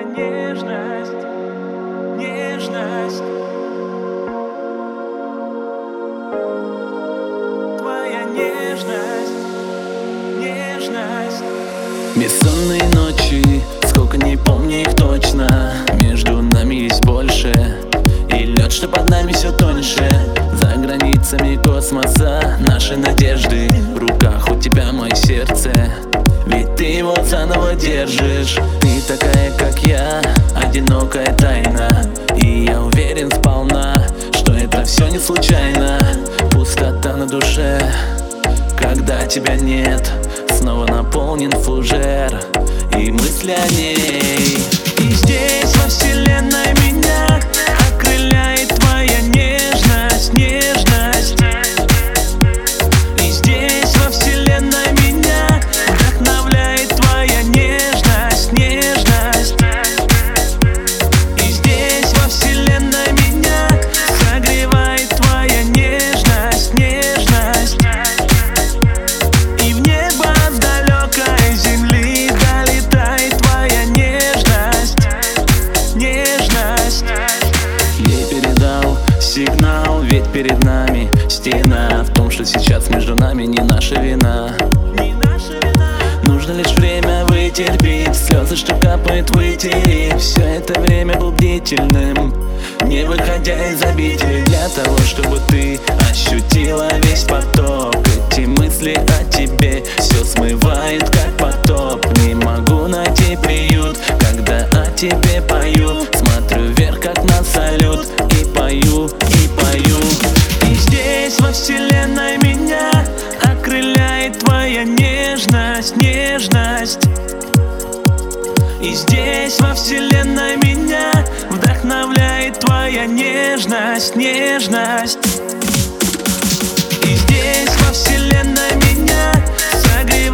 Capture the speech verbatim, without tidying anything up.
нежность, нежность, твоя нежность, нежность. Бессонные ночи, сколько не помню их точно. Между нами есть больше, и лед, что под нами все тоньше. За границами космоса наши надежды. В руках у тебя мое сердце, ведь ты его заново держишь. Ты такая, как я, одинокая тайна. И я уверен сполна, что это все не случайно. Пустота на душе, когда тебя нет. Снова наполнен фужер и мысли о ней. И здесь во вселенной меня окрыляет твоя нежность, нежность. И здесь во вселенной меня вдохновляет твоя нежность, нежность. И здесь во вселенной меня согревает твоя нежность, нежность. И в небо с далекой земли долетает твоя нежность, нежность. Ей передал сигнал, ведь перед нами стена. В том, что сейчас между нами не наша вина. Не наша вина. Нужно лишь время вытерпеть, слезы, что капают, вытереть. Все это время был бдительным, не выходя из обители, для того, чтобы ты ощутила весь поток. Эти мысли о тебе все смывает, как потоп. Не могу найти приют, когда о тебе пою. Смотрю вверх, как на салют, и пою, и пою. И здесь во вселенной меня окрыляет твоя нежность, нежность. И здесь во вселенной меня вдохновляет твоя нежность, нежность. И здесь во вселенной меня согревает